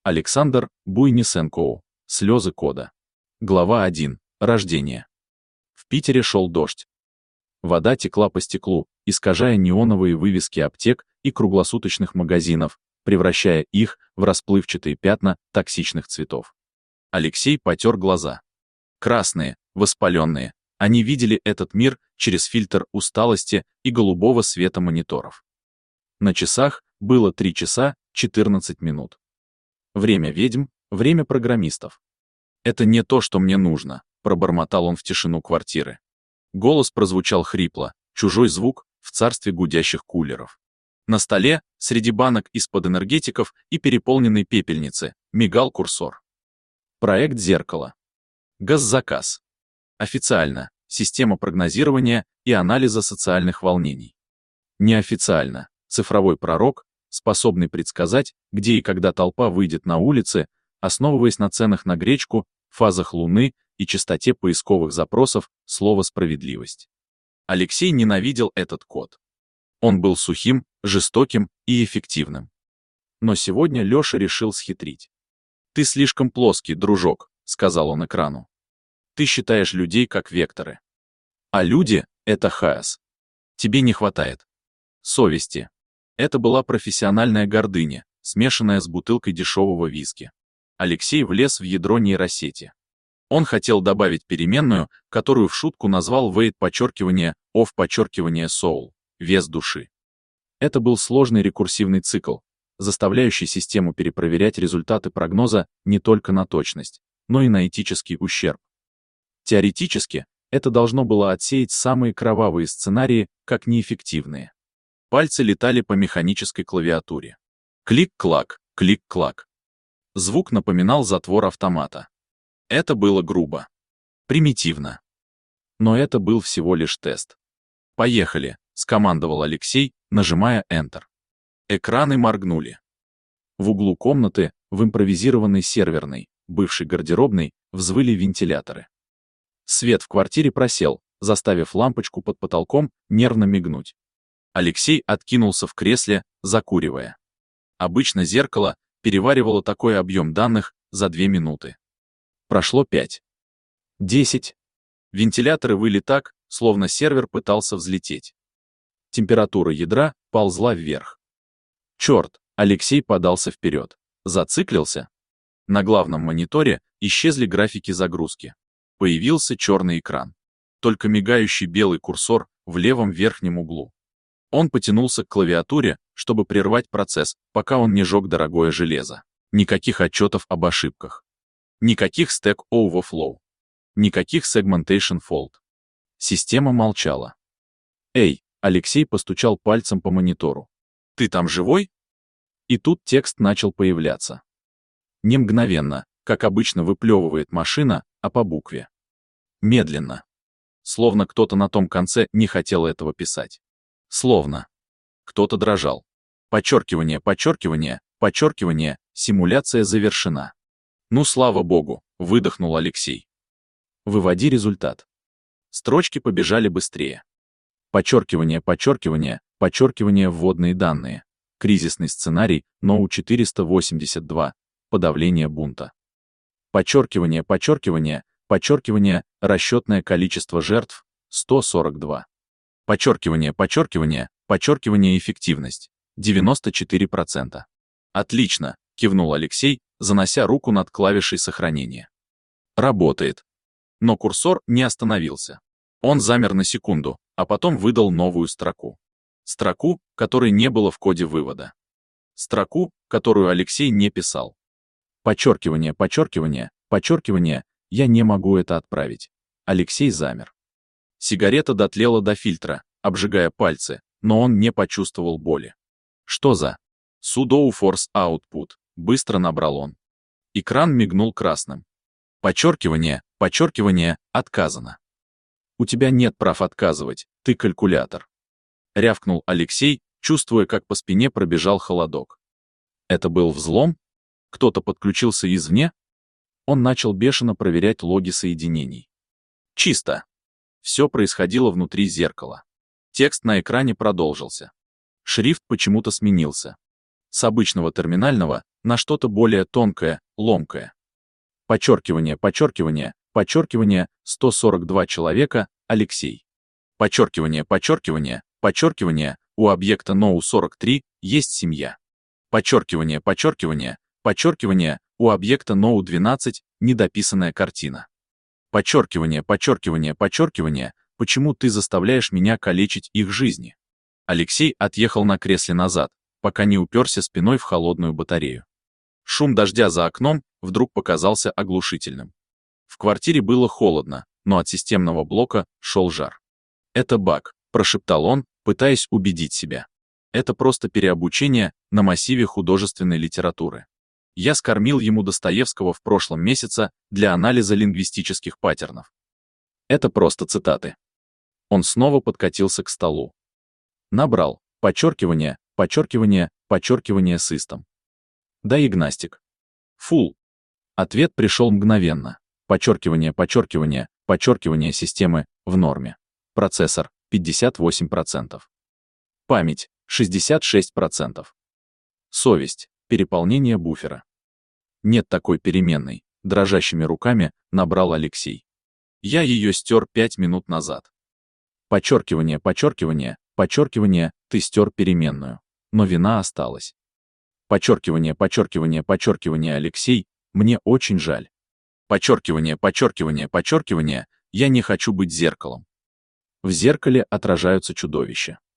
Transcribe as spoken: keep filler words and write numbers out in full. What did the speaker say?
Александр Буйнисенкоу. Слезы кода. Глава один. Рождение. В Питере шел дождь. Вода текла по стеклу, искажая неоновые вывески аптек и круглосуточных магазинов, превращая их в расплывчатые пятна токсичных цветов. Алексей потер глаза. Красные, воспаленные, они видели этот мир через фильтр усталости и голубого света мониторов. На часах было три часа четырнадцать минут. Время ведьм, время программистов. «Это не то, что мне нужно», — пробормотал он в тишину квартиры. Голос прозвучал хрипло, чужой звук в царстве гудящих кулеров. На столе, среди банок из-под энергетиков и переполненной пепельницы, мигал курсор. Проект «Зеркало». Госзаказ. Официально. Система прогнозирования и анализа социальных волнений. Неофициально. Цифровой пророк, способный предсказать, где и когда толпа выйдет на улицы, основываясь на ценах на гречку, фазах Луны и частоте поисковых запросов слова «справедливость». Алексей ненавидел этот код. Он был сухим, жестоким и эффективным. Но сегодня Леша решил схитрить. «Ты слишком плоский, дружок», — сказал он экрану. «Ты считаешь людей как векторы. А люди — это хаос. Тебе не хватает совести». Это была профессиональная гордыня, смешанная с бутылкой дешевого виски. Алексей влез в ядро нейросети. Он хотел добавить переменную, которую в шутку назвал weight подчеркивание of подчеркивание soul, вес души. Это был сложный рекурсивный цикл, заставляющий систему перепроверять результаты прогноза не только на точность, но и на этический ущерб. Теоретически, это должно было отсеять самые кровавые сценарии, как неэффективные. Пальцы летали по механической клавиатуре. Клик-клак, клик-клак. Звук напоминал затвор автомата. Это было грубо. Примитивно. Но это был всего лишь тест. «Поехали», — скомандовал Алексей, нажимая Enter. Экраны моргнули. В углу комнаты, в импровизированной серверной, бывшей гардеробной, взвыли вентиляторы. Свет в квартире просел, заставив лампочку под потолком нервно мигнуть. Алексей откинулся в кресле, закуривая. Обычно зеркало переваривало такой объем данных за две минуты. Прошло пять. Десять. Вентиляторы выли так, словно сервер пытался взлететь. Температура ядра ползла вверх. Черт, Алексей подался вперед. Зациклился. На главном мониторе исчезли графики загрузки. Появился черный экран. Только мигающий белый курсор в левом верхнем углу. Он потянулся к клавиатуре, чтобы прервать процесс, пока он не жег дорогое железо. Никаких отчетов об ошибках. Никаких Stack Overflow. Никаких Segmentation Fault. Система молчала. «Эй!» — Алексей постучал пальцем по монитору. «Ты там живой?» И тут текст начал появляться. Не мгновенно, как обычно выплевывает машина, а по букве. Медленно. Словно кто-то на том конце не хотел этого писать. Словно. Кто-то дрожал. Подчеркивание, подчеркивание, подчеркивание, симуляция завершена. «Ну, слава богу», — выдохнул Алексей. «Выводи результат». Строчки побежали быстрее. Подчеркивание, подчеркивание, подчеркивание, вводные данные. Кризисный сценарий ноу четыреста восемьдесят два. Подавление бунта. Подчеркивание, подчеркивание, подчеркивание, расчетное количество жертв сто сорок два. Подчеркивание, подчеркивание, подчеркивание, эффективность девяносто четыре процента. «Отлично», — кивнул Алексей, занося руку над клавишей сохранения. «Работает». Но курсор не остановился. Он замер на секунду, а потом выдал новую строку. Строку, которой не было в коде вывода. Строку, которую Алексей не писал. Подчеркивание, подчеркивание, подчеркивание, я не могу это отправить. Алексей замер. Сигарета дотлела до фильтра, обжигая пальцы, но он не почувствовал боли. «Что за?» «Sudo force output», — быстро набрал он. Экран мигнул красным. Подчеркивание, подчеркивание, отказано. «У тебя нет прав отказывать, ты калькулятор», — рявкнул Алексей, чувствуя, как по спине пробежал холодок. Это был взлом? Кто-то подключился извне? Он начал бешено проверять логи соединений. Чисто. Все происходило внутри зеркала. Текст на экране продолжился. Шрифт почему-то сменился. С обычного терминального на что-то более тонкое, ломкое. Подчеркивание, подчеркивание, подчеркивание, сто сорок два человека, Алексей. Подчеркивание, подчеркивание, подчеркивание, у объекта ноу сорок три есть семья. Подчеркивание, подчеркивание, подчеркивание, у объекта ноу двенадцать недописанная картина. Подчеркивание, подчеркивание, подчеркивание, почему ты заставляешь меня калечить их жизни? Алексей отъехал на кресле назад, пока не уперся спиной в холодную батарею. Шум дождя за окном вдруг показался оглушительным. В квартире было холодно, но от системного блока шел жар. «Это баг», — прошептал он, пытаясь убедить себя. «Это просто переобучение на массиве художественной литературы. Я скормил ему Достоевского в прошлом месяце для анализа лингвистических паттернов. Это просто цитаты». Он снова подкатился к столу. Набрал подчеркивание, подчеркивание, подчеркивание систем. Диагностик. Фул. Ответ пришел мгновенно. Подчеркивание, подчеркивание, подчеркивание системы в норме. Процессор пятьдесят восемь процентов. Память шестьдесят шесть процентов. Совесть, переполнение буфера. Нет такой переменной, дрожащими руками набрал Алексей. Я ее стер пять минут назад. Подчеркивание, подчеркивание, подчеркивание, ты стер переменную, но вина осталась. Подчеркивание, подчеркивание, подчеркивание, Алексей, мне очень жаль. Подчеркивание, подчеркивание, подчеркивание, я не хочу быть зеркалом. В зеркале отражаются чудовища.